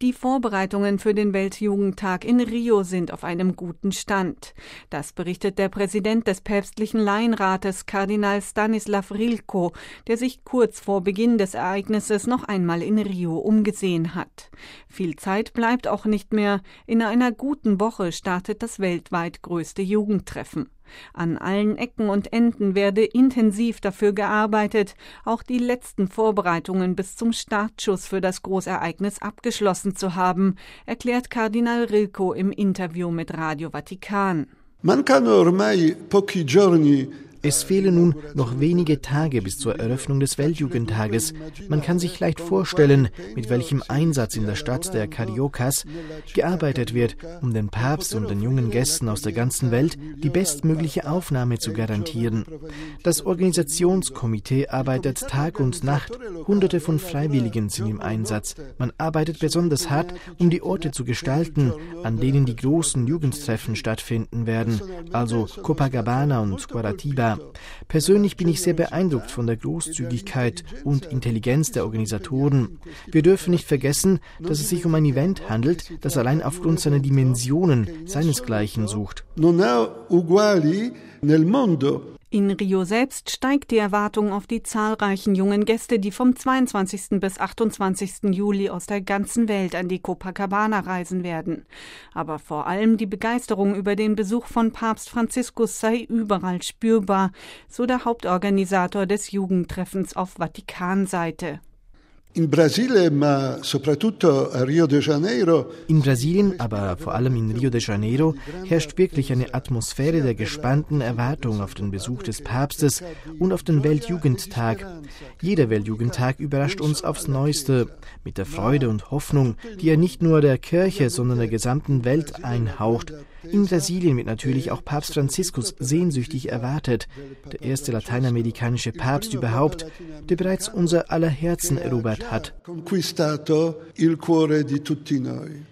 Die Vorbereitungen für den Weltjugendtag in Rio sind auf einem guten Stand. Das berichtet der Präsident des päpstlichen Laienrates, Kardinal Stanislav Rilko, der sich kurz vor Beginn des Ereignisses noch einmal in Rio umgesehen hat. Viel Zeit bleibt auch nicht mehr. In einer guten Woche startet das weltweit größte Jugendtreffen. An allen Ecken und Enden werde intensiv dafür gearbeitet, auch die letzten Vorbereitungen bis zum Startschuss für das Großereignis abgeschlossen zu haben, erklärt Kardinal Rilko im Interview mit Radio Vatikan. Es fehlen nun noch wenige Tage bis zur Eröffnung des Weltjugendtages. Man kann sich leicht vorstellen, mit welchem Einsatz in der Stadt der Cariocas gearbeitet wird, um den Papst und den jungen Gästen aus der ganzen Welt die bestmögliche Aufnahme zu garantieren. Das Organisationskomitee arbeitet Tag und Nacht. Hunderte von Freiwilligen sind im Einsatz. Man arbeitet besonders hart, um die Orte zu gestalten, an denen die großen Jugendtreffen stattfinden werden, also Copacabana und Guaratiba. Persönlich bin ich sehr beeindruckt von der Großzügigkeit und Intelligenz der Organisatoren. Wir dürfen nicht vergessen, dass es sich um ein Event handelt, das allein aufgrund seiner Dimensionen seinesgleichen sucht. In Rio selbst steigt die Erwartung auf die zahlreichen jungen Gäste, die vom 22. bis 28. Juli aus der ganzen Welt an die Copacabana reisen werden. Aber vor allem die Begeisterung über den Besuch von Papst Franziskus sei überall spürbar, so der Hauptorganisator des Jugendtreffens auf Vatikanseite. In Brasilien, aber vor allem in Rio de Janeiro, herrscht wirklich eine Atmosphäre der gespannten Erwartung auf den Besuch des Papstes und auf den Weltjugendtag. Jeder Weltjugendtag überrascht uns aufs Neueste, mit der Freude und Hoffnung, die er nicht nur der Kirche, sondern der gesamten Welt einhaucht. In Brasilien wird natürlich auch Papst Franziskus sehnsüchtig erwartet, der erste lateinamerikanische Papst überhaupt, der bereits unser aller Herzen erobert hat.